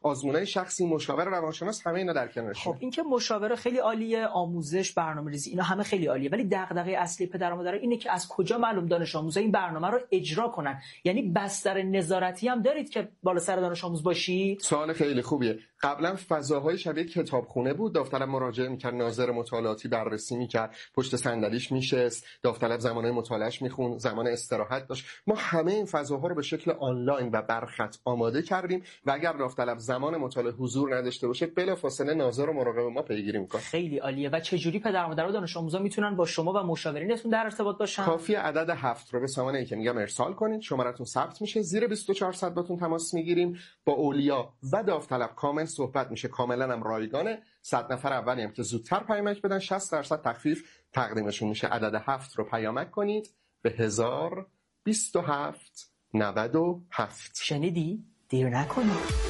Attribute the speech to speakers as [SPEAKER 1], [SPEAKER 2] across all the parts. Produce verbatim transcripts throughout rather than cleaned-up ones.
[SPEAKER 1] آزمونای شخصی، مشاور روانشناس، همه اینا در کنارش.
[SPEAKER 2] خب این که مشاوره خیلی عالیه، آموزش، برنامه‌ریزی، اینا همه خیلی عالیه، ولی دغدغه اصلی پدر و مادرها اینه که از کجا معلوم دانش آموزا این برنامه رو اجرا کنن. یعنی بستر نظارتی هم دارید که بالا سر دانش آموز باشید؟
[SPEAKER 1] سوال خیلی خوبیه. قبلا فضاهای شبیه کتابخونه بود، داوطلب مراجعه می‌کرد، ناظر مطالعاتی بررسی می‌کرد، پشت صندلیش میشست، داوطلب زمانه مطالعهش میخوند، زمان استراحت داشت. ما همه این فضاها رو به شکل آنلاین و برخط آماده کردیم و اگر داوطلب زمان مطالعه حضور نداشته باشه بلافاصله ناظر و مراقب ما پیگیری می‌کنه.
[SPEAKER 2] خیلی عالیه. و چه جوری پدر و مادر و دانش آموزا میتونن با شما و مشاورینتون در ارتباط باشن؟
[SPEAKER 1] کافیه عدد هفت رو به سامانه‌ای که میگم ارسال کنید، شماره‌تون ثبت میشه، زیر بیست و چهار ساعت باتون تماس میگیریم، با اولیا و داوطلب کامل صحبت میشه، کاملا هم رایگانه. صد نفر اولی هم که زودتر پیامک بدن شصت درصد تخفیف تقدیمشون میشه. عدد هفت رو پیامک کنید به هزار و بیست و هفت نود و هفت.
[SPEAKER 2] شنیدی؟ دیر نکنید.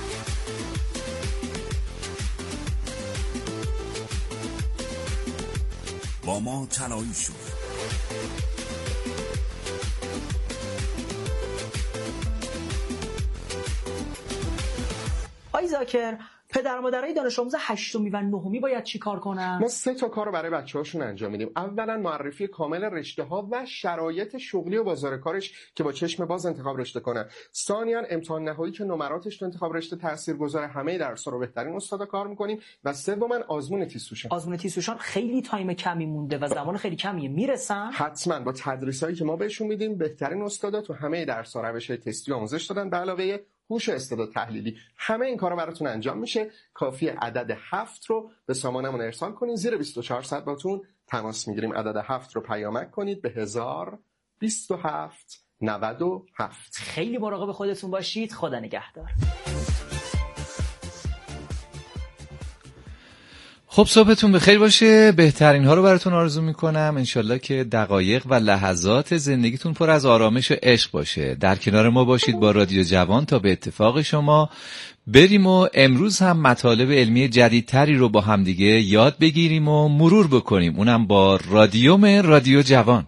[SPEAKER 3] با ما تنهایی شد.
[SPEAKER 2] آی زاکر، پدر و مادرای دانش آموز هشتمی و نهمی باید چی کار کنن؟
[SPEAKER 1] ما سه تا کار رو برای بچه‌هاشون انجام میدیم. اولا معرفی کامل رشته‌ها و شرایط شغلی و بازار کارش که با چشم باز انتخاب رشته کنه. ثانیاً امتحان نهایی که نمراتش تو انتخاب رشته تاثیرگذار، همه درس‌ها رو بهترین استادا کار می‌کنیم. و سوماً آزمون تیسوشان.
[SPEAKER 2] آزمون تیسوشان خیلی تایم کمی مونده و زمان خیلی کمیه، میرسن؟
[SPEAKER 1] حتماً با تدریسایی که ما بهشون میدیم بهترین استادا تو همه درس‌ها روش تستی آموزش دادن به علاوه هوش استعداد تحلیلی. همه این کارا براتون انجام میشه. کافیه عدد هفت رو به سامانمون ارسال کنید، زیر بیست و چهار ساعت باتون تماس میگیریم. عدد هفت رو پیامک کنید به هزار و بیست و هفت نود و هفت.
[SPEAKER 2] خیلی مراقب خودتون باشید. خدا نگهدار.
[SPEAKER 4] خب صبحتون بخیر باشه. بهترین ها رو براتون آرزو میکنم. انشالله که دقایق و لحظات زندگیتون پر از آرامش و عشق باشه. در کنار ما باشید با رادیو جوان تا به اتفاق شما بریم و امروز هم مطالب علمی جدیدتری رو با همدیگه یاد بگیریم و مرور بکنیم، اونم با رادیوم رادیو جوان.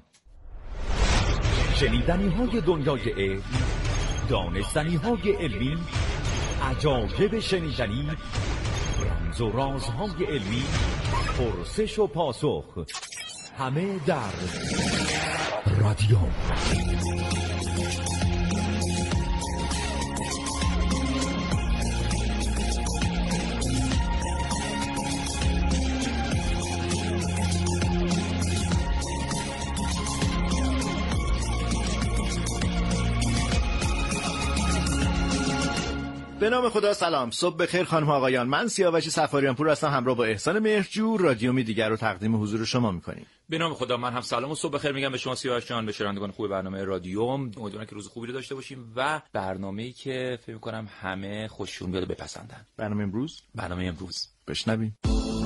[SPEAKER 5] شنیدنی های دنیای علم، دانستنی های علمی، عجایب شنیدنی، رمز و رازهای علمی، پرسش و پاسخ، همه در رادیو.
[SPEAKER 6] به نام خدا. سلام، صبح بخیر خانم آقایان. من سیاوش صفاریان پور هستم، همراه با احسان مهرجو رادیومی دیگر رو تقدیم حضور شما می‌کنیم.
[SPEAKER 7] به نام خدا. من هم سلام و صبح بخیر میگم به شما سیاوش جان، به شنوندگان خوب برنامه رادیوم. امیدوارم که روز خوبی رو داشته باشیم و برنامه‌ای که فکر می‌کنم همه خوششون بیاد و بپسندن.
[SPEAKER 6] برنامه امروز
[SPEAKER 7] برنامه امروز
[SPEAKER 6] بشنویم.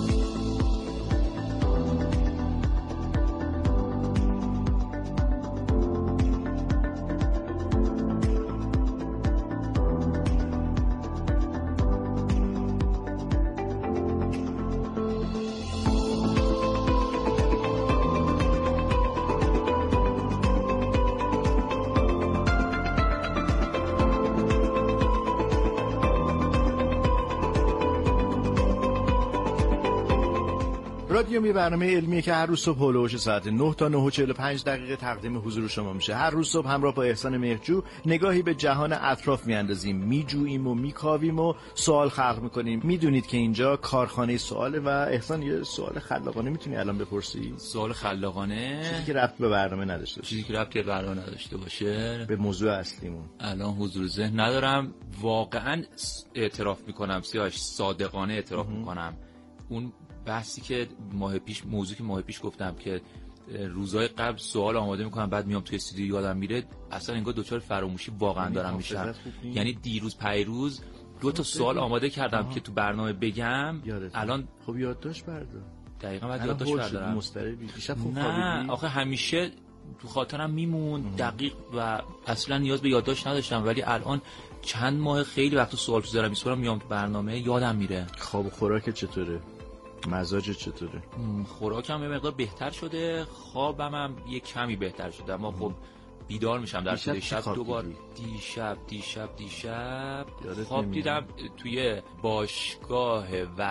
[SPEAKER 6] رادیومی برنامه علمیه که هر روز صبح هولوش ساعت نه تا نه و چهل و پنج دقیقه تقدیم حضور شما میشه. هر روز صبح همراه با احسان مهرجو نگاهی به جهان اطراف میاندازیم، میجوییم و میکاویم و سوال خلق میکنیم. میدونید که اینجا کارخانه سواله. و احسان یه سوال خلاقانه میتونی الان بپرسی؟
[SPEAKER 7] سوال خلاقانه؟
[SPEAKER 6] چیزی که ربط به برنامه نداشته باشه.
[SPEAKER 7] چیزی که ربط به برنامه نداشته باشه.
[SPEAKER 6] به موضوع اصلیمون
[SPEAKER 7] الان حضور ذهن ندارم. واقعا اعتراف میکنم سیاوش، صادقانه اعتراف اه. میکنم اون بحثی که ماه پیش، موضوعی که ماه پیش گفتم که روزهای قبل سوال آماده میکنم بعد میام توی استودیو یادم میره، اصلا انگار دوچار فراموشی واقعا دارم میشم. یعنی دیروز پیروز دو تا سوال آماده کردم آه. که تو برنامه بگم. الان
[SPEAKER 6] خب یادداشت بردار.
[SPEAKER 7] دقیقاً بعد یادداشت بردارم.
[SPEAKER 6] مضطربی دیشب خوب
[SPEAKER 7] خوابیدی؟ آخه همیشه تو خاطرم میمون دقیق و اصلا نیاز به یادداشت نداشتم، ولی الان چند ماه خیلی وقت سوال میذارم میسپارم میام تو برنامه یادم میره.
[SPEAKER 6] خواب خوراک چطوره؟ مزاج چطوره؟
[SPEAKER 7] خوراکم یه مقدار بهتر شده، خوابم هم یه کمی بهتر شده، اما خب بیدار میشم در طول
[SPEAKER 6] شب
[SPEAKER 7] شب دوبار. دیشب دیشب دیشب خواب
[SPEAKER 6] نمیاد.
[SPEAKER 7] دیدم توی باشگاه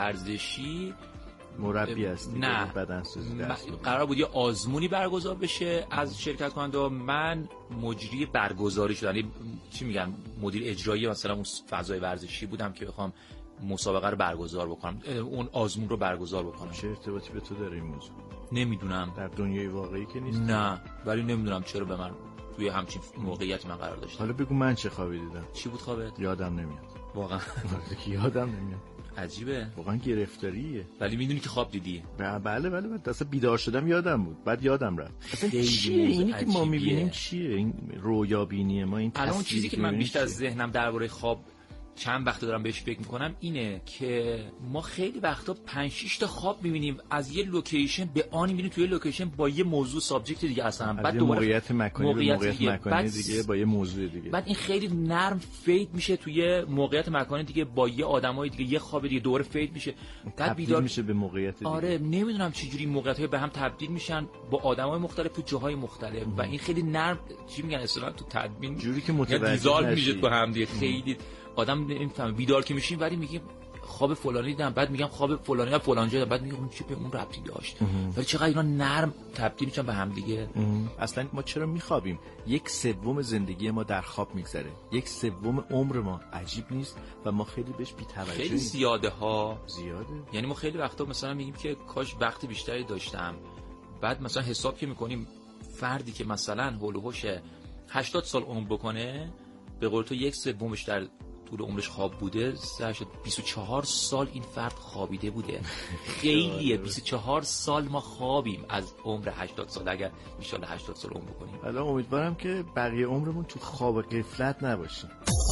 [SPEAKER 7] ورزشی
[SPEAKER 6] مربی هستی؟
[SPEAKER 7] نه
[SPEAKER 6] بدنسازی
[SPEAKER 7] م...
[SPEAKER 6] درس
[SPEAKER 7] قرار بود یه آزمونی برگزار بشه از شرکت کننده و من مجری برگزاری شدم، یعنی چی میگن مدیر اجرایی مثلا اون فضای ورزشی بودم که بخوام مسابقه رو برگزار بکنم، اون آزمون رو برگزار بکنم.
[SPEAKER 6] چه ارتباطی به تو داره این موضوع؟
[SPEAKER 7] نمیدونم،
[SPEAKER 6] در دنیای واقعی که نیست.
[SPEAKER 7] نه ولی نمیدونم چرا به من توی همچین موقعیتی من قرار داشت.
[SPEAKER 6] حالا بگو من چه خوابی دیدم؟
[SPEAKER 7] چی بود خوابت؟
[SPEAKER 6] یادم نمیاد
[SPEAKER 7] واقعا.
[SPEAKER 6] یادم نمیاد.
[SPEAKER 7] عجیبه،
[SPEAKER 6] واقعا گرفتاریه.
[SPEAKER 7] ولی میدونی که خواب دیدی؟
[SPEAKER 6] بله بله بله اصلا بیدار شدم یادم بود، بعد یادم رفت. اصلا چیه اینی که ما میبینیم؟ چیه این رویا بینی ما؟ این
[SPEAKER 7] الان چیزی که من بیشتر از ذهنم درباره خواب چند وقت دارم بهش فکر میکنم اینه که ما خیلی وقتا پنج شش تا خواب میبینیم از یه لوکیشن به آنی میبینیم توی لوکیشن با یه موضوع سابجکت دیگه اصلا، بعد دوباره
[SPEAKER 6] موقعیت مکانی موقعیت, موقعیت دیگه. مکانی دیگه با یه موضوع دیگه،
[SPEAKER 7] بعد این خیلی نرم فید میشه توی موقعیت مکانی دیگه با یه آدمای دیگه، یه خواب دیگه دوباره فید میشه، بعد بیدار
[SPEAKER 6] میشه به موقعیت دیگه.
[SPEAKER 7] آره نمیدونم چه جوری موقعیت‌ها به هم تبدیل میشن با آدمای مختلف تو جاهای مختلف ام. و این خیلی نرم چی میگن اصلا تو تدوین
[SPEAKER 6] جوری که متوجه
[SPEAKER 7] میشه با هم دیگه. خیلی آدم نمیفهمه، بیدار که میشیم ولی میگیم خواب فلانی دیدم، بعد میگم خواب فلانی و فلان جا، بعد میگم اون چه به اون ربطی داشت، ولی چقدر اینا نرم تبدیل میشن به هم دیگه.
[SPEAKER 6] اصلا ما چرا میخوابیم؟ یک سوم زندگی ما در خواب میگذره، یک سوم عمر ما. عجیب نیست؟ و ما خیلی بهش بی‌توجهیم.
[SPEAKER 7] خیلی زیاده ها،
[SPEAKER 6] زیاده.
[SPEAKER 7] یعنی ما خیلی وقتا مثلا میگیم که کاش وقت بیشتری داشتم، بعد مثلا حساب که میکنیم فردی که مثلا هول و هوش هشتاد سال عمر بکنه، به قول تو یک سومش در طول عمرش خواب بوده، بیست و چهار سال این فرد خوابیده بوده. خیلیه، بیست و چهار سال ما خوابیم از عمر هشتاد سال، اگر ان شاء الله هشتاد سال عمر بکنیم.
[SPEAKER 6] حالا امیدوارم که بقیه عمرمون تو خواب غفلت نباشیم.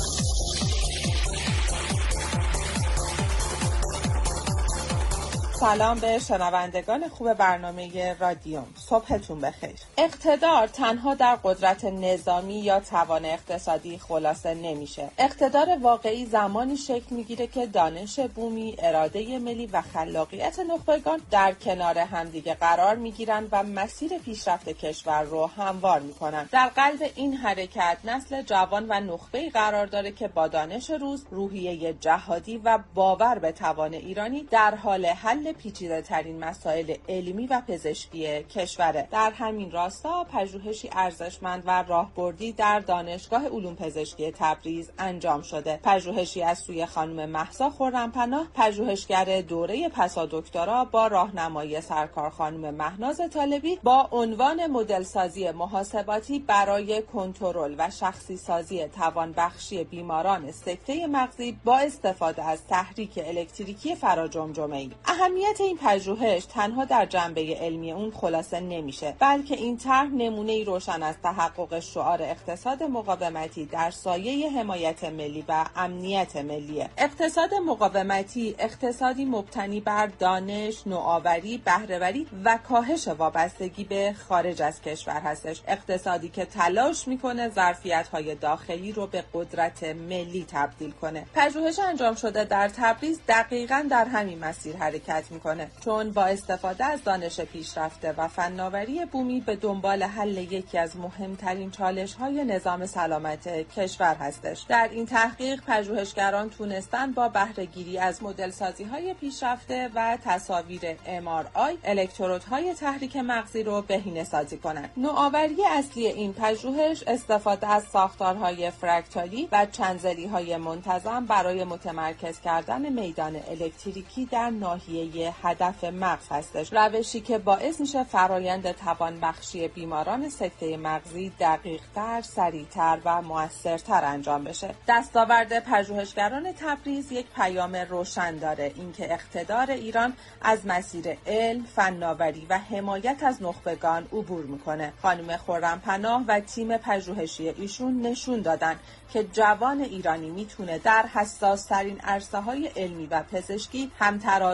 [SPEAKER 8] سلام به شنوندگان خوب برنامه رادیوم، صبحتون بخیر. اقتدار تنها در قدرت نظامی یا توان اقتصادی خلاصه نمیشه. اقتدار واقعی زمانی شکل میگیره که دانش بومی، اراده ملی و خلاقیت نخبگان در کنار همدیگه قرار میگیرن و مسیر پیشرفت کشور رو هموار میکنن. در قلب این حرکت نسل جوان و نخبه‌ای قرار داره که با دانش روز، روحیه جهادی و باور به توان ایرانی در حال حل پیچیده ترین مسائل علمی و پزشکی کشوره. در همین راستا پژوهشی ارزشمند و راهبردی در دانشگاه علوم پزشکی تبریز انجام شده. پژوهشی از سوی خانم مهسا خرم‌پناه، پژوهشگر دوره پسادکترا با راهنمایی سرکار خانم مهناز طالبی، با عنوان مدل سازی محاسباتی برای کنترل و شخصی سازی توانبخشی بیماران سکته مغزی با استفاده از تحریک الکتریکی فراجمجمه‌ای. اهمیت این پژوهش تنها در جنبه علمی اون خلاصه نمیشه، بلکه این طرح نمونه‌ای روشن از تحقق شعار اقتصاد مقاومتی در سایه حمایت ملی و امنیت ملیه. اقتصاد مقاومتی اقتصادی مبتنی بر دانش، نوآوری، بهره‌وری و کاهش وابستگی به خارج از کشور هستش. اقتصادی که تلاش میکنه ظرفیت‌های داخلی رو به قدرت ملی تبدیل کنه. پژوهش انجام شده در تبریز دقیقاً در همین مسیر حرکت میکنه، چون با استفاده از دانش پیشرفته و فناوری بومی به دنبال حل یکی از مهمترین چالش‌های نظام سلامت کشور هستش. در این تحقیق پژوهشگران تونستن با بهره‌گیری از مدل‌سازی‌های پیشرفته و تصاویر ام آر آی الکترودهای تحریک مغزی رو بهینه‌سازی کنند. نوآوری اصلی این پژوهش استفاده از ساختارهای فرکتالی و چندزلی‌های منتظم برای متمرکز کردن میدان الکتریکی در ناحیه هدف مغز هستش، روشی که باعث میشه فرایند توانبخشی بیماران سکته مغزی دقیق‌تر، سریع‌تر و مؤثرتر انجام بشه. دستاورد پژوهشگران تبریز یک پیام روشن داره، اینکه اقتدار ایران از مسیر علم، فناوری و حمایت از نخبگان عبور میکنه. خانم خرم‌پناه و تیم پژوهشی ایشون نشون دادن که جوان ایرانی میتونه در حساس ترین عرصه‌های علمی و پزشکی همتراز با جهان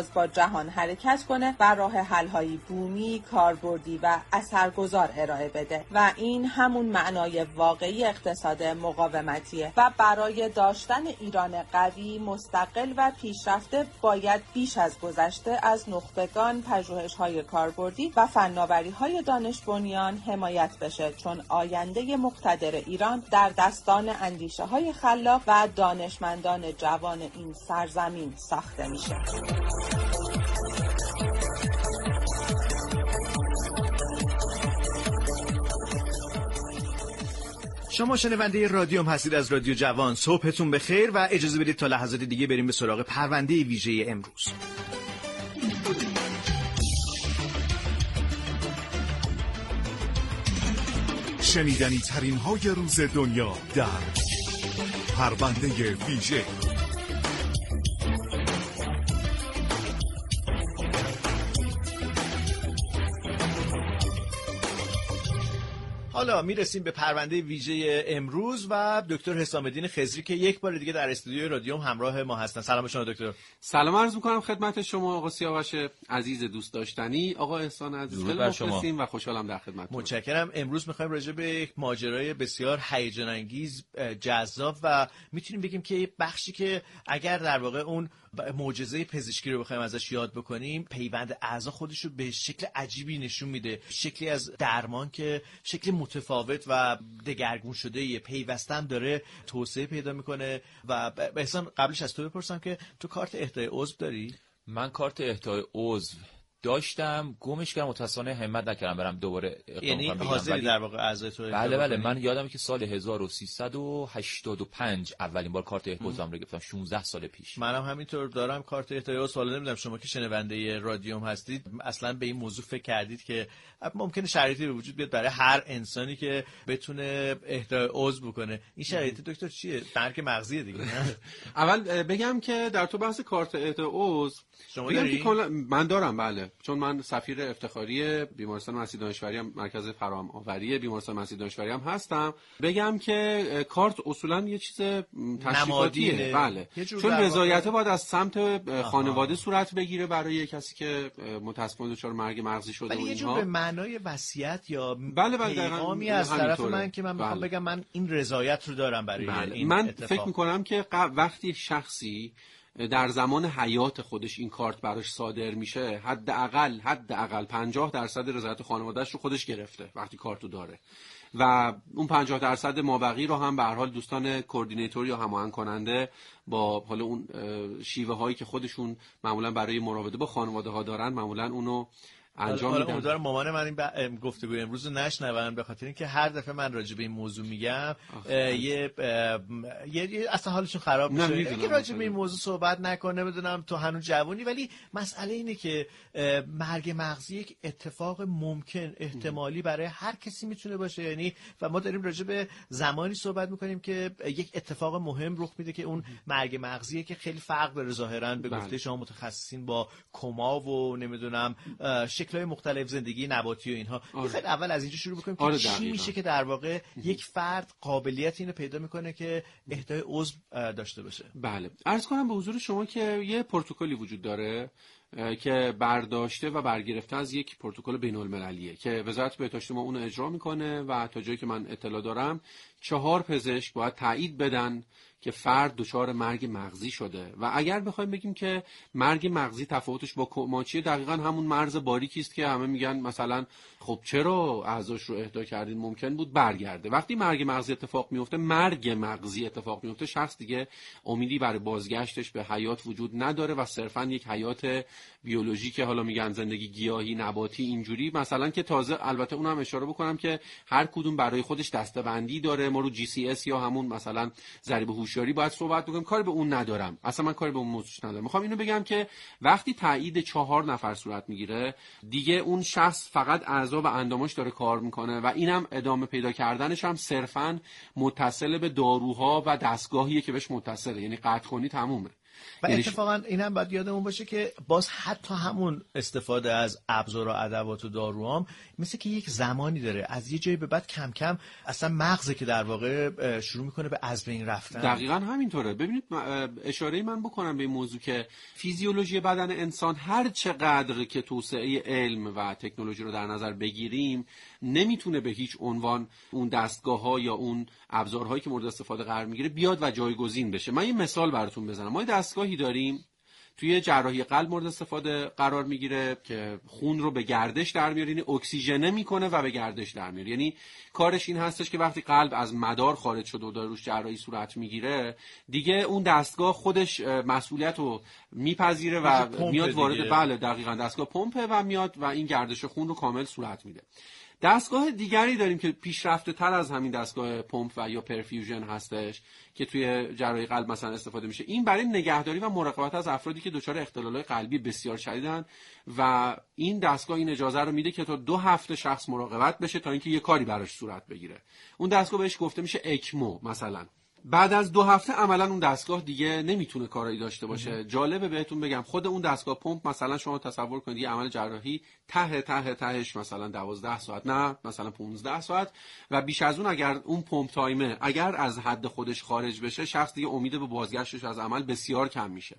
[SPEAKER 8] جهان حرکت کنه و راه حل‌های بومی، کاربردی و اثرگذار ارائه بده و این همون معنای واقعی اقتصاد مقاومتیه و برای داشتن ایران قوی، مستقل و پیشرفته باید بیش از گذشته از نخبگان، پژوهش‌های کاربردی و فناوری‌های دانش بنیان حمایت بشه، چون آینده مقتدر ایران در دستان اندیشه‌های خلاق و دانشمندان جوان این سرزمین ساخته میشه.
[SPEAKER 6] شما شنونده رادیوم هستید از رادیو جوان. صبحتون بخیر و اجازه بدید تا لحظات دیگه بریم به سراغ پرونده ویژه امروز.
[SPEAKER 3] شنیدنی ترین های روز دنیا در پرونده ویژه.
[SPEAKER 6] حالا میرسیم به پرونده ویژه امروز و دکتر حسام الدین خضری که یک بار دیگه در استودیوی رادیوم همراه ما هستن. سلام شما دکتر.
[SPEAKER 9] سلام عرض می‌کنم خدمت شما آقا سیاوش عزیز دوست داشتنی، آقا احسان عزیز خیلی مخلصیم و خوشحالم در خدمتتون.
[SPEAKER 6] متشکرم. امروز می‌خوایم راجع به یک ماجرای بسیار هیجان انگیز، جذاب و میتونیم بگیم که بخشی که اگر در واقع اون معجزه پزشکی رو بخوایم ازش یاد بکنیم، پیوند اعضا خودش رو به شکل عجیبی نشون میده، شکلی از درمان که شکل متفاوت و دگرگون شده یه پیوستم داره توسعه پیدا میکنه. و احسان قبلش از تو بپرسم که تو کارت اهدای عضو داری؟
[SPEAKER 7] من کارت اهدای عضو داشتم، گمش کردم، متأسفانه همت نکردم برم دوباره اقدام
[SPEAKER 6] یعنی
[SPEAKER 7] کنم.
[SPEAKER 6] حاضری در واقع اعضای تو؟
[SPEAKER 7] بله بله، من یادمه که سال هزار و سیصد و هشتاد و پنج اولین بار کارت اهدای عضوم رو گرفتم، شانزده سال پیش.
[SPEAKER 6] منم همینطور دارم کارت اهدای عضو. حالا نمیدونم شما که شنونده رادیوم هستید اصلا به این موضوع فکر کردید که ممکنه شرایطی به وجود بیاد برای هر انسانی که بتونه اهدای عضو بکنه؟ این شرایط دکتر چیه؟ درک مغزیه دیگه.
[SPEAKER 9] اول بگم که در تو بحث کارت اهدای عضو
[SPEAKER 6] شما داری؟
[SPEAKER 9] من دارم، بله، چون من سفیر افتخاری بیمارستان مسیح دانشوری مرکز فراهم آوری بیمارستان مسیح دانشوری هم هستم. بگم که کارت اصولا یه چیز تشریفاتیه، بله، چون رضایت باید از سمت خانواده صورت بگیره برای کسی که متأسفانه دچار مرگ مغزی شده.
[SPEAKER 6] ولی یه جور به معنای وصیت یا
[SPEAKER 9] بله بله
[SPEAKER 6] پیغامی از طرف من که من میخوام
[SPEAKER 9] بله.
[SPEAKER 6] بگم من این رضایت رو دارم برای
[SPEAKER 9] بله.
[SPEAKER 6] این
[SPEAKER 9] من
[SPEAKER 6] اتفاق.
[SPEAKER 9] فکر میکنم که وقتی شخصی در زمان حیات خودش این کارت براش صادر میشه، حداقل حداقل پنجاه درصد رضایت خانواده‌اش رو خودش گرفته وقتی کارتو داره و اون پنجاه درصد مابقی رو هم به هر حال دوستان کوردینیتور یا هماهنگ کننده با حالا اون شیوه هایی که خودشون معمولا برای مراوده با خانواده ها دارن معمولا اونو انجام میدن.
[SPEAKER 6] امیدوارم مامان من این ب... گفتگوی امروز رو نشنون، به خاطر اینکه هر دفعه من راجع به این موضوع میگم یه یه اصلا حالشون خراب میشه. اینکه راجع به این موضوع صحبت نکنه، بدونم تو هنوز جوونی، ولی مسئله اینه که مرگ مغزی یک اتفاق ممکن احتمالی برای هر کسی میتونه باشه. یعنی و ما داریم راجع به زمانی صحبت میکنیم که یک اتفاق مهم رخ میده که اون مرگ مغزیه که خیلی فرق داره ظاهرا به گفته شما متخصصین با کما و نمیدونم شکل‌های مختلف زندگی نباتی و اینها. خیلی اول از اینجا شروع بکنیم که چی میشه که در واقع یک فرد قابلیت اینو پیدا میکنه که اهدای عضو داشته باشه.
[SPEAKER 9] بله، عرض کنم به حضور شما که یه پروتکلی وجود داره که برداشته و برگرفته از یک پروتکل بین‌المللیه که وزارت بهداشت ما اونو اجرا میکنه و تا جایی که من اطلاع دارم چهار پزشک باید تایید بدن که فرد دچار مرگ مغزی شده. و اگر بخوایم بگیم که مرگ مغزی تفاوتش با کما چیه، دقیقاً همون مرز باریکی است که همه میگن مثلا خب چرا اعضاش رو اهدا کردین، ممکن بود برگرده. وقتی مرگ مغزی اتفاق میفته، مرگ مغزی اتفاق میفته، شخص دیگه امیدی برای بازگشتش به حیات وجود نداره و صرفاً یک حیات بیولوژیک که حالا میگن زندگی گیاهی، نباتی، اینجوری مثلا، که تازه البته اونم اشاره بکنم که هر کدوم برای خودش دسته‌بندی داره. ما رو جی سی اس یا همون مثلا ضریب هوشیاری باید صحبت بکنیم، کاری به اون ندارم، اصلا من کاری به اون موضوع ندارم. میخوام اینو بگم که وقتی تایید چهار نفر صورت میگیره، دیگه اون شخص فقط اعضا و انداماش داره کار میکنه و اینم ادامه پیدا کردنش هم صرفاً متصل به داروها و دستگاهیه که بهش متصله، یعنی قطع کنی تمومه.
[SPEAKER 6] و اتفاقا این هم باید یادمون باشه که باز حتی همون استفاده از ابزار و ادوات و داروام مثل که یک زمانی داره، از یه جایی به بعد کم کم اصلا مغزه که در واقع شروع میکنه به از بین رفتن.
[SPEAKER 9] دقیقاً همینطوره. ببینید اشاره من بکنم به این موضوع که فیزیولوژی بدن انسان هر چقدر که توسعه علم و تکنولوژی رو در نظر بگیریم نمیتونه به هیچ عنوان اون دستگاه‌ها یا اون ابزارهایی که مورد استفاده قرار میگیره بیاد و جایگزین بشه. من یه مثال براتون بزنم. ما یه دستگاهی داریم توی جراحی قلب مورد استفاده قرار میگیره که خون رو به گردش در میاره، یعنی اکسیژنه میکنه و به گردش در میاره. یعنی کارش این هستش که وقتی قلب از مدار خارج شده و داره روش جراحی صورت میگیره، دیگه اون دستگاه خودش مسئولیت رو میپذیره و میاد وارد، بله دقیقاً، دستگاه پمپه و میاد و این گردش خون رو کامل صورت میده. دستگاه دیگری داریم که پیشرفته تر از همین دستگاه پمپ و یا پرفیوژن هستش که توی جراحی قلب مثلا استفاده میشه. این برای نگهداری و مراقبت از افرادی که دچار اختلالات قلبی بسیار شدیدن و این دستگاه این اجازه رو میده که تا دو هفته شخص مراقبت بشه تا اینکه یه کاری براش صورت بگیره. اون دستگاه بهش گفته میشه اکمو مثلا. بعد از دو هفته عملا اون دستگاه دیگه نمیتونه کارایی داشته باشه. جالبه بهتون بگم خود اون دستگاه پمپ مثلا شما تصور کنید یه عمل جراحی ته ته تهش مثلا دوازده ساعت، نه مثلا پانزده ساعت، و بیش از اون اگر اون پمپ تایمه اگر از حد خودش خارج بشه، شخص دیگه امید به بازگشتش از عمل بسیار کم میشه.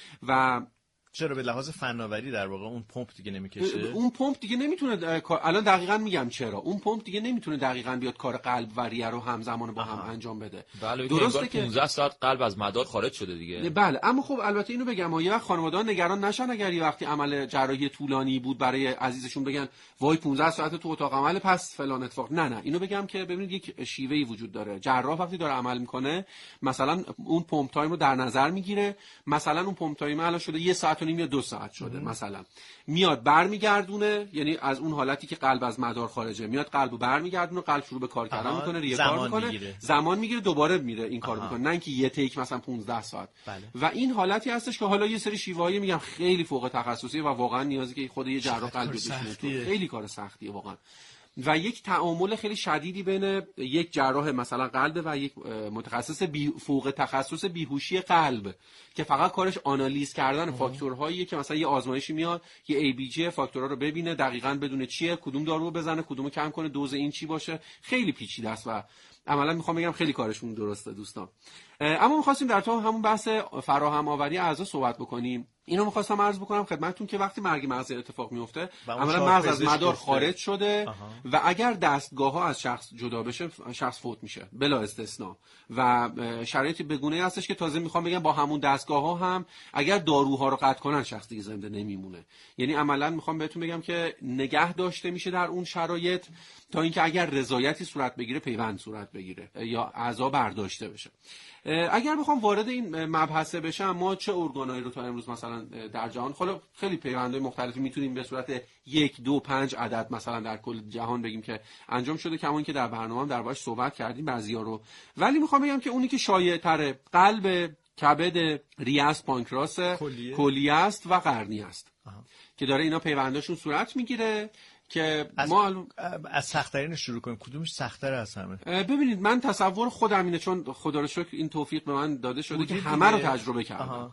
[SPEAKER 9] و
[SPEAKER 6] چرا؟ به لحاظ فناوری در واقع اون پمپ دیگه نمیکشه.
[SPEAKER 9] اون پمپ دیگه نمیتونه الان دقیقاً میگم چرا. اون پمپ دیگه نمیتونه دقیقاً بیاد کار قلب و ریه رو همزمان با هم انجام بده.
[SPEAKER 7] بله، درسته که پانزده ساعت قلب از مدار خارج شده دیگه.
[SPEAKER 9] بله، اما خب البته اینو بگم یه وقت خانواده‌ها نگران نشن اگر یه وقتی عمل جراحی طولانی بود برای عزیزشون بگن وای پانزده ساعت تو اتاق عمل پس فلان اتفاق. نه نه، اینو بگم که ببینید یک شیوهی وجود داره. جراح وقتی داره عمل میکنه مثلا اون پمپ تایم رو در نظر میگیره، مثلا اون پمپ تایم الان شده یه ساعت و نیم یا دو ساعت شده، مثلا میاد برمیگردونه، یعنی از اون حالتی که قلب از مدار خارجه میاد قلبو برمیگردونه، قلب شروع به کار کردن میکنه، ریه کار میکنه، میگیره. زمان میگیره دوباره میره این کارو میکنه، نه اینکه یه تیک مثلا پانزده ساعت. بله. و این حالتی هستش که حالا یه سری شیوه‌ای میگم خیلی فوق تخصصی و واقعا نیازی که خود یه جراح قلب بشه، خیلی کار سختیه واقعا. و یک تعامل خیلی شدیدی بین یک جراح مثلا قلب و یک متخصص بی فوق تخصص بیهوشی قلب که فقط کارش آنالیز کردن فاکتورهاییه که مثلا یه آزمایشی میاد یه ای بی جی فاکتورها رو ببینه، دقیقاً بدونه چیه، کدوم دارو رو بزنه، کدومو کم کنه، دوز این چی باشه. خیلی پیچیده است و عملا میخوام بگم خیلی کارشون درسته دوستان. اما می‌خواستیم در تو همون بحث فراهم آوری اعضا صحبت بکنیم. اینو می‌خواستم عرض بکنم خدمتتون که وقتی مرگ مغزی اتفاق میفته عملا مغز از مدار خارج شده آها. و اگر دستگاه‌ها از شخص جدا بشه شخص فوت میشه بلا استثناء. و شرایطی بگونه هستش که تازه میخوام بگم با همون دستگاه‌ها هم اگر داروها رو قطع کنن شخص دیگه زنده نمیمونه. یعنی عملا میخوام بهتون بگم که نگه داشته میشه در اون شرایط تا اینکه اگر رضایتی صورت بگیره پیوند صورت بگیره یا اعضا برداشته بشه. اگر بخوام وارد این مبحث بشم ما چه ارگانایی رو تا امروز مثلا در جهان، خلا خیلی پیوندهای مختلفی میتونیم به صورت یک دو پنج عدد مثلا در کل جهان بگیم که انجام شده، کما که در برنامه‌ام دربارش صحبت کردیم بعضیا رو، ولی میخوام بگم که اونی که شایع‌تره قلب، کبد، ریه است، پانکراس، کلیه است و قرنی است آها. که داره اینا پیونداشون صورت میگیره که
[SPEAKER 6] از
[SPEAKER 9] ما
[SPEAKER 6] از سخت‌ترین شروع کنیم. کدومش سخت‌تر از همه؟
[SPEAKER 9] ببینید من تصور خودم اینه، چون خدا رو شکر این توفیق به من داده شده که همه رو تجربه کردم،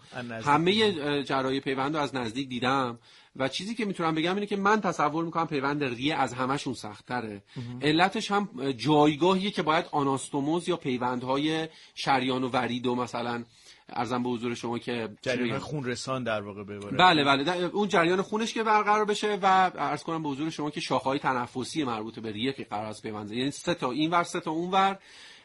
[SPEAKER 9] همه جراحی پیوند رو از نزدیک دیدم و چیزی که میتونم بگم اینه که من تصور میکنم پیوند ریه از همه‌شون سخت‌تره. علتش هم جایگاهیه که باید آناستوموز یا پیوندهای شریان و ورید و مثلا ارزم به حضور شما که
[SPEAKER 6] جریان خون رسان در واقع ببره.
[SPEAKER 9] بله بله اون جریان خونش که برقرار بشه و عرض کنم به حضور شما که شاخه‌های تنفسی مربوط به ریه که قرار است پیوند، یعنی سه تا اینور سه تا اونور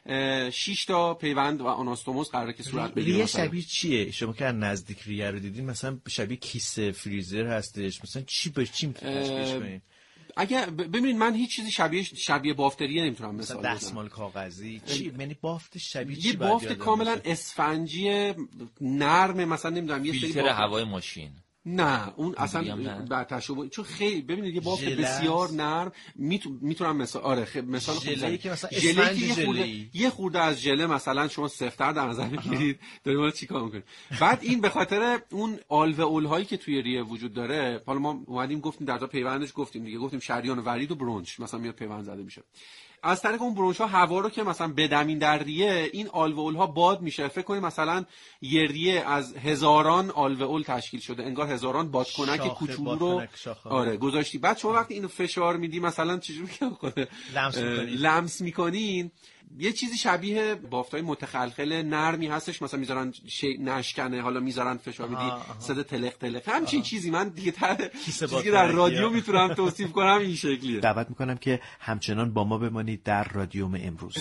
[SPEAKER 9] شش تا پیوند و آناستوموس قراره که صورت بگیره.
[SPEAKER 6] ریه شبیه چیه؟ شما که نزدیک ریه رو دیدین مثلا شبیه کیسه فریزر هستش، مثلا چی به چی میتونی تشبیهش کنین؟
[SPEAKER 9] اگه ببینید من هیچ چیزی شبیه شبیه بافتریه نمیتونم مثال بزنم.
[SPEAKER 6] دستمال کاغذی چی؟ یعنی بافتش شبیه چی؟
[SPEAKER 9] یه بافت کاملا اسفنجی نرم، مثلا نمیدونم یه سری
[SPEAKER 7] فیلتر هوای ماشین.
[SPEAKER 9] نه اون اصلا بعد تشابه، چون خیلی ببینید یه بافت بسیار نرم میتونم مثلا آره خ... مثلا
[SPEAKER 6] ژله که مثلا
[SPEAKER 9] ژله که یه خورده یه خورده از ژله مثلا شما سفت‌تر در نظر بگیرید داریم حالا چیکار می‌کنیم. بعد این به خاطر اون آلوئول هایی که توی ریه وجود داره، حالا ما اومدیم گفتیم در تا پیوندش گفتیم دیگه، گفتیم شریان و ورید و برونش مثلا میاد پیوند زده میشه. از طریق اون برونش‌ها هوا رو که مثلا بدمین در ریه، این آلوئول‌ها باد میشه. فکر کنید مثلا یه ریه از هزاران آلوئول تشکیل شده، انگار هزاران بادکنک کوچولو رو آره گذاشتی. بعد شما وقتی اینو فشار میدی مثلا چجوری که
[SPEAKER 6] لمس می‌کنین
[SPEAKER 9] لمس می‌کنین یه چیزی شبیه بافتای متخلخل نرمی هستش، مثلا میذارن شی... نشکنه، حالا میذارن فشار بدی صدا تلق تلق همچین چیزی. من دیگه تر چیزی که در رادیو میتونم توصیف کنم این شکلیه.
[SPEAKER 6] دعوت میکنم که همچنان با ما بمانید در رادیوم امروز.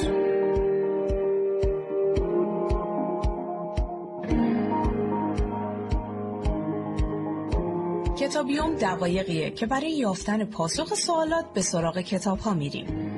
[SPEAKER 10] کتابیوم دقایقیه که برای یافتن پاسخ سوالات به سراغ کتاب ها میریم.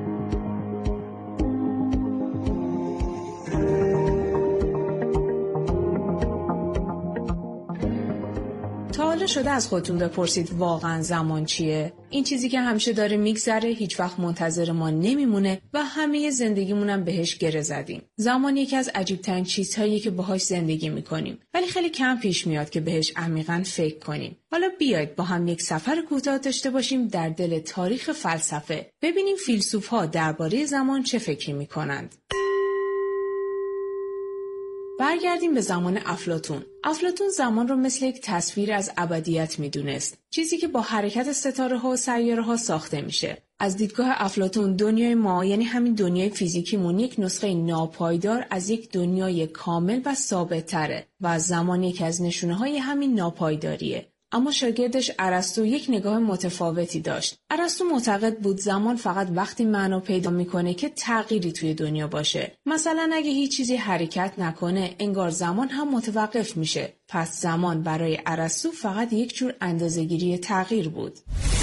[SPEAKER 10] تا حالا شده از خودتون بپرسید واقعا زمان چیه؟ این چیزی که همیشه داره میگذره، هیچ وقت منتظر ما نمیمونه و همه زندگیمونم بهش گره زدیم. زمان یکی از عجیب‌ترین چیزهاییه که باهاش زندگی میکنیم، ولی خیلی کم پیش میاد که بهش عمیقاً فکر کنیم. حالا بیایید با هم یک سفر کوتاه داشته باشیم در دل تاریخ فلسفه، ببینیم فیلسوف‌ها درباره زمان چه فکری میکنند. برگردیم به زمان افلاطون. افلاطون زمان رو مثل یک تصویر از ابدیت میدونست، چیزی که با حرکت ستاره ها و سیاره ها ساخته میشه. از دیدگاه افلاطون دنیای ما، یعنی همین دنیای فیزیکیمون، یک نسخه ناپایدار از یک دنیای کامل و ثابت تره و از زمان یکی از نشونه های همین ناپایداریه. اما شاگردش ارسطو یک نگاه متفاوتی داشت. ارسطو معتقد بود زمان فقط وقتی معنا پیدا میکنه که تغییری توی دنیا باشه. مثلا اگه هیچ چیزی حرکت نکنه، انگار زمان هم متوقف میشه. پس زمان برای ارسطو فقط یک جور اندازه‌گیری تغییر بود.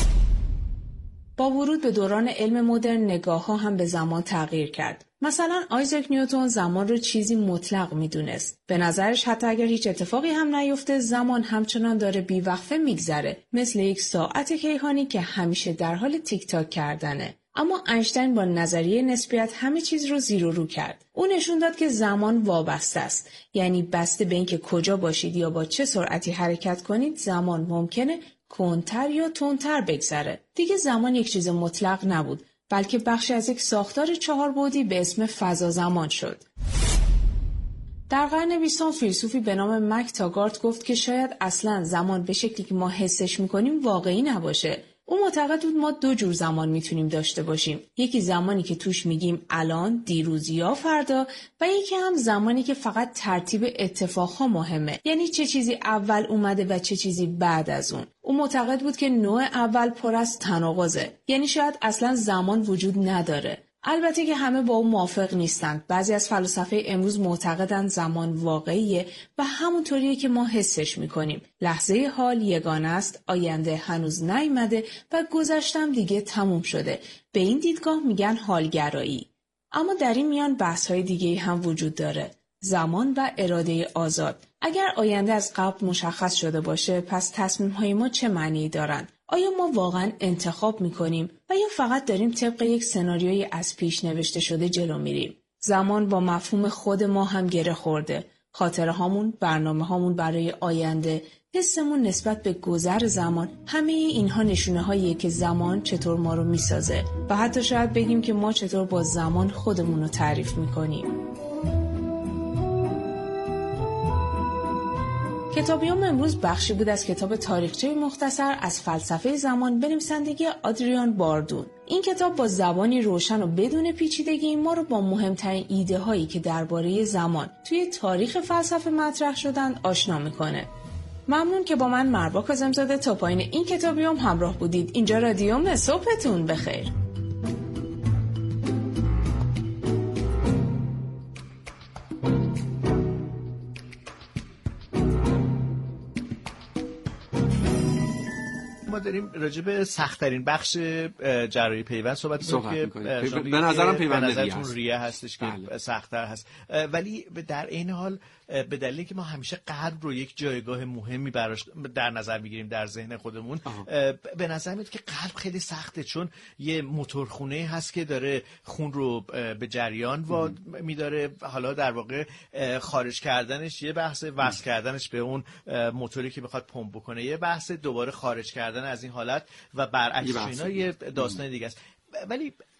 [SPEAKER 10] با ورود به دوران علم مدرن، نگاه‌ها هم به زمان تغییر کرد. مثلا آیزاک نیوتن زمان رو چیزی مطلق میدونست. به نظرش حتی اگر هیچ اتفاقی هم نیفته، زمان همچنان داره بیوقفه میگذره، مثل یک ساعت کیهانی که همیشه در حال تیک تاک کردنه. اما اینشتین با نظریه نسبیت همه چیز رو زیر و رو کرد. او نشون داد که زمان وابسته است، یعنی بسته به اینکه کجا باشید یا با چه سرعتی حرکت کنید، زمان ممکنه کندتر یا تندتر بگذره. دیگه زمان یک چیز مطلق نبود، بلکه بخشی از یک ساختار چهار بعدی به اسم فضا زمان شد. در قرن بیستم فیلسوفی به نام مک تاگارت گفت که شاید اصلاً زمان به شکلی که ما حسش می‌کنیم واقعی نباشه. او معتقد بود ما دو جور زمان میتونیم داشته باشیم. یکی زمانی که توش میگیم الان، دیروز یا فردا، و یکی هم زمانی که فقط ترتیب اتفاقها مهمه، یعنی چه چیزی اول اومده و چه چیزی بعد از اون. او معتقد بود که نوع اول پر از تناقضه، یعنی شاید اصلا زمان وجود نداره. البته که همه با او موافق نیستند. بعضی از فلاسفه امروز معتقدند زمان واقعیه و همونطوریه که ما حسش میکنیم. لحظه حال یگانه است، آینده هنوز نیامده و گذشتم دیگه تموم شده. به این دیدگاه میگن حالگرایی. اما در این میان بحث‌های دیگه‌ای هم وجود داره. زمان و اراده آزاد. اگر آینده از قبل مشخص شده باشه، پس تصمیم‌های ما چه معنی دارن؟ آیا ما واقعا انتخاب میکنیم و یا فقط داریم طبق یک سناریوی از پیش نوشته شده جلو میریم؟ زمان با مفهوم خود ما هم گره خورده. خاطره هامون، برنامه هامون برای آینده، حسمون نسبت به گذر زمان، همه اینها نشونه هاییه که زمان چطور ما رو میسازه و حتی شاید بگیم که ما چطور با زمان خودمون رو تعریف میکنیم. کتابیوم امروز بخشی بود از کتاب تاریخچه مختصر از فلسفه زمان به نویسندگی آدریان باردون. این کتاب با زبانی روشن و بدون پیچیدگی ما رو با مهمترین ایده هایی که درباره زمان توی تاریخ فلسفه مطرح شدن آشنا میکنه. ممنون که با من مروا کاظم‌زاده تا پایین این کتابیوم همراه بودید. اینجا رادیوم، صبحتون بخیر.
[SPEAKER 6] ما داریم راجع به سخت‌ترین بخش جراحی پیوند صحبت
[SPEAKER 9] صحبت می‌کنیم. به نظرم پیوند ریه هست.
[SPEAKER 6] ریه هستش که بله. سخت‌تر هست، ولی در این حال به دلیلی که ما همیشه قلب رو یک جایگاه مهمی براش در نظر میگیریم در ذهن خودمون، به نظر میاد که قلب خیلی سخته، چون یه موتورخونه هست که داره خون رو به جریان و میداره. حالا در واقع خارج کردنش یه بحث، وصل کردنش به اون موتوری که بخواد پمپ بکنه یه بحث، دوباره خارج کردن از این حالت و برعکس اینا یه داستان دیگه است. ولی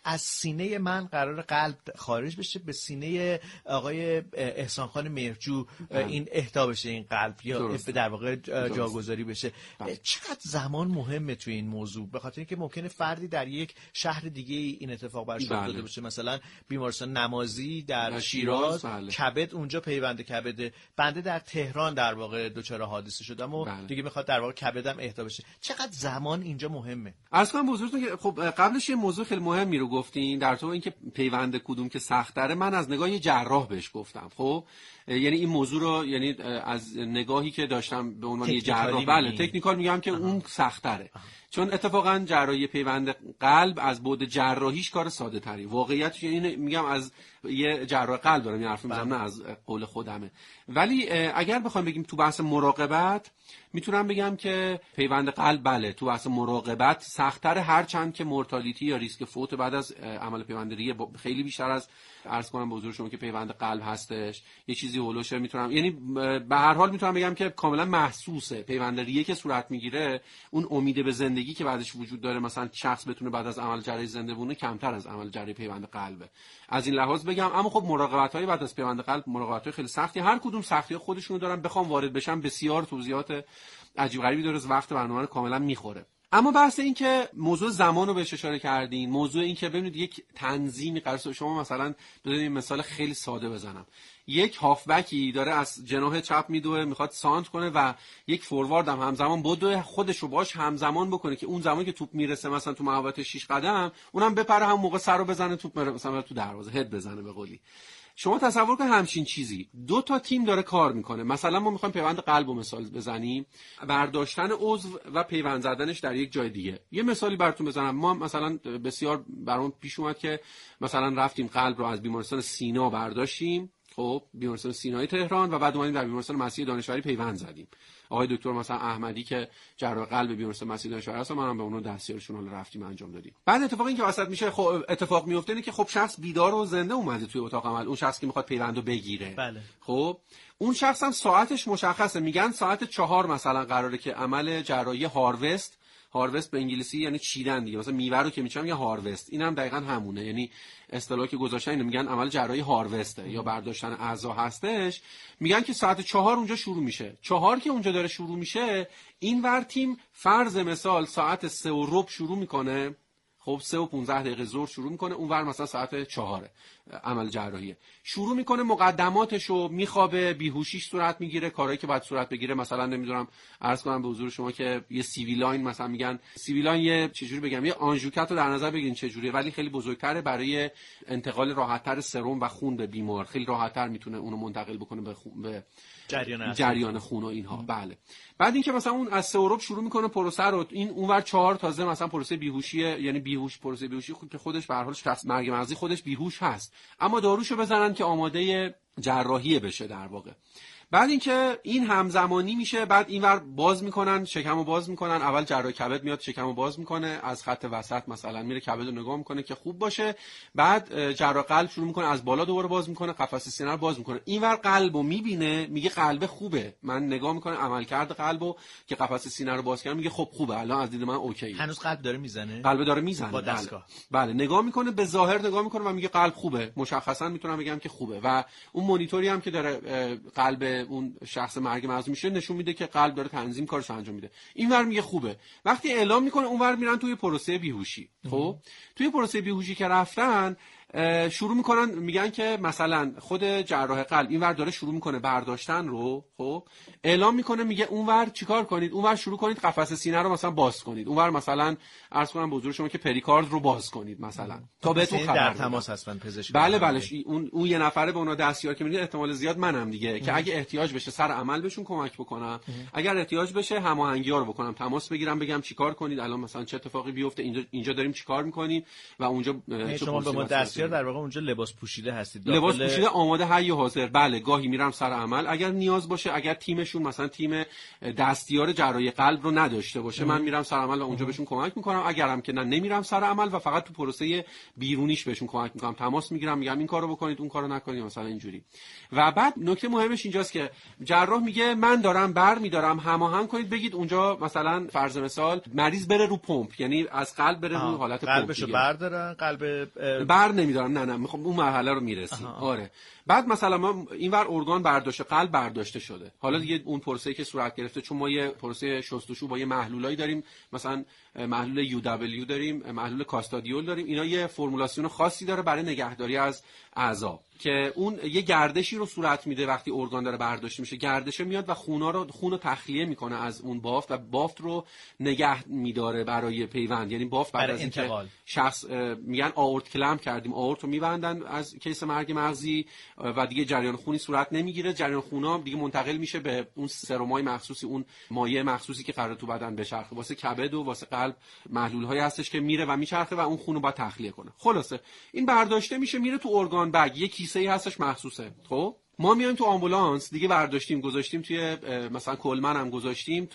[SPEAKER 6] از سینه من قرار قلب خارج بشه به سینه آقای احسان خان مهرجو این اهدا بشه این قلب یا درست. در واقع جاگذاری بشه. بله. چقدر زمان مهمه تو این موضوع؟ به خاطر اینکه ممکنه فردی در یک شهر دیگه این اتفاق براش افتاده بله. باشه، مثلا بیمارستان نمازی در شیراز، بله. کبد اونجا پیوند کبده، بنده در تهران در واقع دچار حادثه شدم و بله. دیگه میخواد در واقع کبدم اهدا بشه. چقدر زمان اینجا مهمه؟
[SPEAKER 9] عرض کنم بزرگتون که خب قبلش یه موضوع خیلی مهمی رو گفتین در تو اینکه پیوند کدوم که سخت تره، من از نگاه جراح بهش گفتم. خب یعنی این موضوع رو یعنی از نگاهی که داشتم به عنوان یه جراح بله تکنیکال میگم که آه. اون سخت تره، چون اتفاقا جراحی پیوند قلب از بعد جراحیش کار ساده تری. واقعیت یعنی میگم از یه جراح قلب دارم این حرفو میزنم، نه از قول خودمه. ولی اگر بخوایم بگیم تو بحث مراقبت، میتونم بگم که پیوند قلب بله تو بحث مراقبت سخت‌تر، هرچند که مورتالیتی یا ریسک فوت بعد از عمل پیوند ریه خیلی بیشتر از عرض کنم به حضور شما که پیوند قلب هستش. یه چیزی هولوشه میتونم یعنی به هر حال میتونم بگم که کاملا محسوسه. پیوند ریه که صورت میگیره، اون امید به زندگی که بعدش وجود داره، مثلا شخص بتونه بعد از عمل جراحی زنده بمونه، کمتر از عمل جراحی پیوند قلبه. از این لحاظ بگم. اما خب مراقبت‌های بعد از پیوند قلب مراقبت‌های خیلی سختی، هر کدوم سختی خودشونو دارن. بخوام وارد بشم بسیار توضیحات عجیب غریبی داره، وقت برنامه رو کاملا میخوره. اما بحث این که موضوع زمان رو بهش اشاره کردین، موضوع این که ببینید یک تنظیمی قرار شما مثلا بذارید مثال خیلی ساده بزنم، یک هافبکی داره از جناح چپ میدوه میخواد سانت کنه و یک فوروارد هم همزمان بدوه، خودش رو باش همزمان بکنه که اون زمانی که توپ میرسه مثلا تو محوطه شش قدم اونم بپره هم موقع سر رو بزنه توپ مثلا تو دروازه هد بزنه به قولی. شما تصور کن همچین چیزی دو تا تیم داره کار میکنه. مثلا ما میخوایم پیوند قلب رو مثال بزنیم، برداشتن عضو و پیوند زدنش در یک جای دیگه. یه مثالی براتون بزنم. ما مثلا بسیار برام پیش اومد که مثلا رفتیم قلب رو از بیمارستان سینا برداشتیم، خب بیمارستان سینای تهران، و بعد اومدیم در بیمارستان مسیح دانشوری پیوند زدیم. آقای دکتر مثلا احمدی که جراح قلب بیمارستان مسیح دانشوری هست، منم به اونها دستیارشون رو رفتیم انجام دادیم. بعد اتفاقی این که وسط میشه، خب اتفاق میفته اینه که خب شخص بیدار و زنده اومده توی اتاق عمل، اون شخص که میخواد پیوندو بگیره.
[SPEAKER 6] بله.
[SPEAKER 9] خب اون شخص هم ساعتش مشخصه، میگن ساعت چهار مثلا قراره که عمل جراحی هاروست، هاروست به انگلیسی یعنی چیدن دیگه، مثلا میوه رو که میچن میگن هاروست، اینم دقیقاً همونه، یعنی اصطلاحی که گذاشتن اینو میگن عمل جراحی هاروسته یا برداشتن اعضا هستش. میگن که ساعت چهار اونجا شروع میشه. چهار که اونجا داره شروع میشه، این ور تیم فرض مثال ساعت سه و ربع شروع میکنه، خب سه و پونزده دقیقه ظهر شروع میکنه، اون ور مثلا ساعت چهاره عمل جراحیه، شروع میکنه مقدماتشو میخوابه، بیهوشیش صورت میگیره، کارهایی که باید صورت بگیره، مثلا نمیدونم عرض کنم به حضور شما که یه سیویلاین مثلا میگن سیویلاین یه چجوری بگم، یه آنژیوکت رو در نظر بگیرین چجوریه، ولی خیلی بزرگتره برای انتقال راحت‌تر سرم و خون به بیمار، خیلی راحت‌تر میتونه اونو منتقل بکنه به خون، به
[SPEAKER 6] جریان
[SPEAKER 9] جریان خون و اینها. بله. بعد اینکه مثلا اون از سه اروپ شروع میکنه پروسه رو، این اونور چهار تازه مثلا پروسه بیهوشیه، یعنی بیهوش پروسه بیهوشی خود که خودش به هر حال شخص مرگ مغزی خودش بیهوش هست، اما داروشو بزنن که آماده جراحی بشه در واقع. بعد اینکه این همزمانی میشه، بعد اینور باز میکنن، شکمو باز میکنن، اول جراح کبد میاد شکمو باز میکنه، از خط وسط مثلا میره کبدو نگاه میکنه که خوب باشه، بعد جراح قلب شروع میکنه از بالا دوباره باز میکنه، قفسه سینه رو باز میکنه، اینور قلبو میبینه میگه قلب خوبه، من نگاه میکنه عملکرد قلبو که قفسه سینه رو باز کرد، میگه خب خوبه الان از دید من اوکی.
[SPEAKER 6] هنوز قلب داره میزنه؟
[SPEAKER 9] قلب داره میزنه
[SPEAKER 6] با دستگاه.
[SPEAKER 9] بله. بله نگاه میکنه، به ظاهر نگاه میکنه و میگه قلب خوبه، مشخصا میتونم بگم که خوبه، و اون مانیتوری هم که داره قلب اون شخص مرگ مغزی میشه نشون میده که قلب داره تنظیم کارش انجام میده. اینور میگه خوبه. وقتی اعلام میکنه اونور میرن توی پروسه بیهوشی. خب توی پروسه بیهوشی که رفتن شروع میکنن میگن که مثلا خود جراح قلب اینور داره شروع میکنه برداشتن رو، خب اعلام میکنه میگه اونور چیکار کنید، اونور شروع کنید قفسه سینه رو مثلا باز کنید، اونور مثلا عرض کنم به حضور شما که پریکارد رو باز کنید مثلا تا بهتون خبر
[SPEAKER 6] در تماس هستن پزشک.
[SPEAKER 9] بله بله اون اون یه نفره به اونها دستیار که میگه احتمال زیاد منم دیگه که اگه احتیاج بشه سر عمل بهشون کمک بکنم، اگر احتیاج بشه هماهنگی‌ها رو بکنم، تماس بگیرم بگم چیکار کنید، الان مثلا چه اتفاقی بیفته، اینجا اینجا داریم چیکار میکنیم و اونجا
[SPEAKER 6] شما به ما دستیار بیشتر در واقع اونجا لباس پوشیده هستید.
[SPEAKER 9] لباس پوشیده آماده حی و حاضر. بله گاهی میرم سر عمل اگر نیاز باشه، اگر تیمشون مثلا تیم دستیار جراحی قلب رو نداشته باشه من میرم سر عمل و اونجا بهشون کمک میکنم. اگرم که نه نمیرم سر عمل و فقط تو پروسه بیرونیش بهشون کمک میکنم، تماس میگیرم میگم این کارو بکنید اون کارو نکنید مثلا اینجوری. و بعد نکته مهمش اینجاست که جراح میگه من دارم بر میدارم، هماهنگ کنید بگید اونجا مثلا فرض مثال مریض بره رو پمپ، یعنی از قلب بره رو حالت پمپ،
[SPEAKER 6] قلبشو بردارن، قلب
[SPEAKER 9] بر نمیدارم، نه نه میخوام اون مرحله رو میرسیم. آره بعد مثلا ما اینور ارگان برداشته، قلب برداشته شده، حالا دیگه اون پروسه‌ای که صورت گرفته، چون ما یه پروسه شستشو با یه محلولایی داریم، مثلا محلول یو دبلیو داریم، محلول کاستادیول داریم، اینا یه فرمولاسیون خاصی داره برای نگهداری از اعضا که اون یه گردشی رو صورت میده وقتی ارگان داره برداشته میشه، گردشه میاد و خونا رو خون رو تخلیه میکنه از اون بافت و بافت رو نگه میداره برای پیوند، یعنی بافت بعد از اینکه شخص میگن آورت کلمپ کردیم، آورت رو میبندن از کیس مرگ مغزی و دیگه جریان خونی صورت نمیگیره، جریان خونا دیگه منتقل میشه به اون سرمای مخصوصی، اون مایع مخصوصی که قراره تو بدن بچرخه، واسه کبد و واسه قلب محلول‌هایی هستش که میره و میچرخه و اون خون رو باید تخلیه کنه. خلاصه این برداشته میشه میره تو ارگان بگ، یه کیسه‌ای هستش مخصوصه. خب ما میایم تو آمبولانس دیگه برداشتیم گذاشتیم توی مثلا کلمن هم گذاشتیم